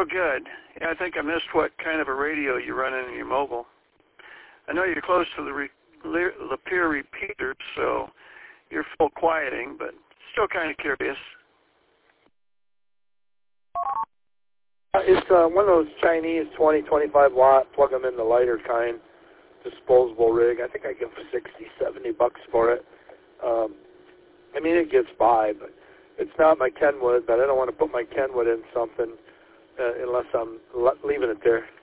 good. Yeah, I think I missed what kind of a radio you run in your mobile. I know you're close to the Lapeer repeaters, so you're full quieting, but still kind of curious. It's one of those Chinese 20, 25 watt, plug them in the lighter kind, disposable rig. I think I get $60, $70 for it. I mean, it gets by, but it's not my Kenwood, but I don't want to put my Kenwood in something unless I'm leaving it there.